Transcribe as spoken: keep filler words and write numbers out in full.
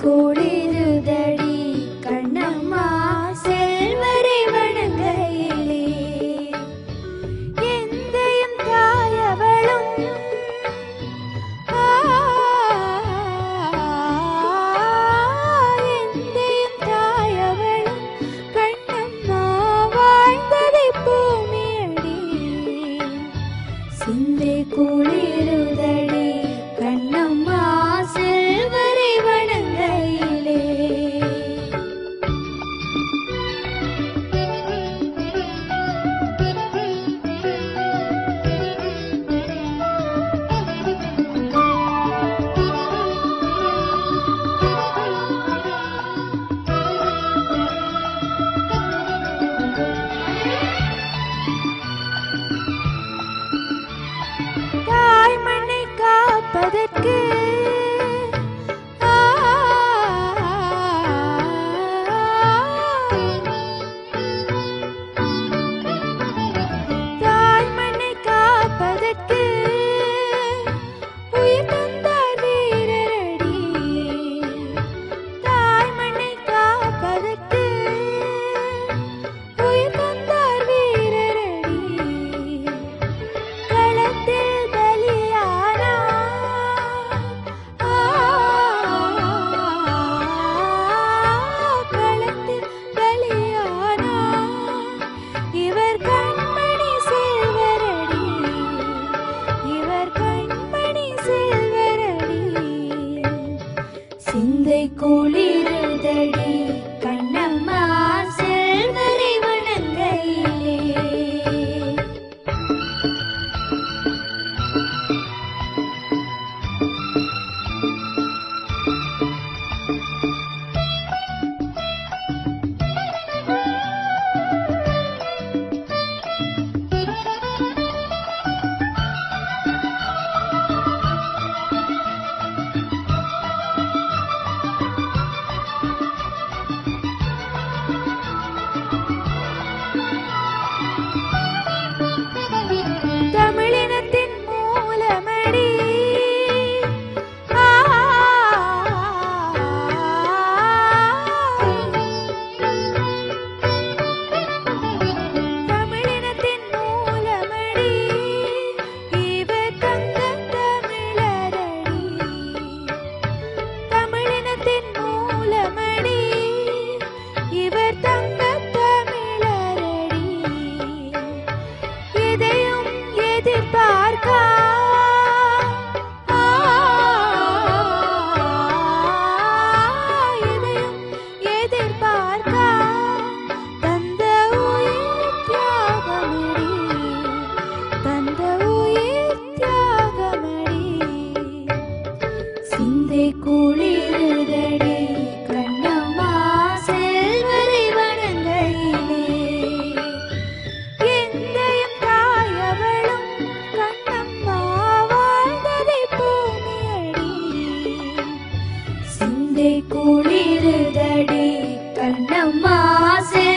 குளிருதடி கண்ணம்மா செல்வரை வணங்கையிலே எந்தையும் தாயவளும் எந்தையும் தாயவளும் கண்ணம்மா வாழ்ந்ததை பூமியடி சிந்தை குளிருதடி கண்ணம்மா செல்வரை வணங்கையிலே தாய் மண்ணை காப்பதற்கு தாய் மண்ணை காப்பதற்கு உயிர் தந்தார் வீரரடி தாய் மண்ணை காப்பதற்கு உயிர் தந்தார் வீரரடி களத்தில் பலியானா களத்தில் பலியானா இவர் கண்மணி செல்வரடி இவர் கண்மணி செல்வரடி சிந்தை குளிருதடி கண்ணம்மா செல்வரை வணங்கையிலே தமிழினத்தின் மூலமடி தமிழினத்தின் மூலமடி இவர் தங்கத் தமிழரடி தமிழினத்தின் மூலமடி இவர் தங்கத் தமிழரடி எதையும் எதிர்பார்க்கா எதையும் எதிர்பார்க்கா தந்த உயிர் தியாகமடி தந்த உயிர் தியாகமடி சிந்தை குளிருதடி கண்ணம்மா செல்வரை வணங்கையிலே எந்தையும் தாயவளும் கண்ணம்மா வாழ்ந்ததை பூமியடி சிந்தை குளிருதடி கண்ணம்மா செல்வரை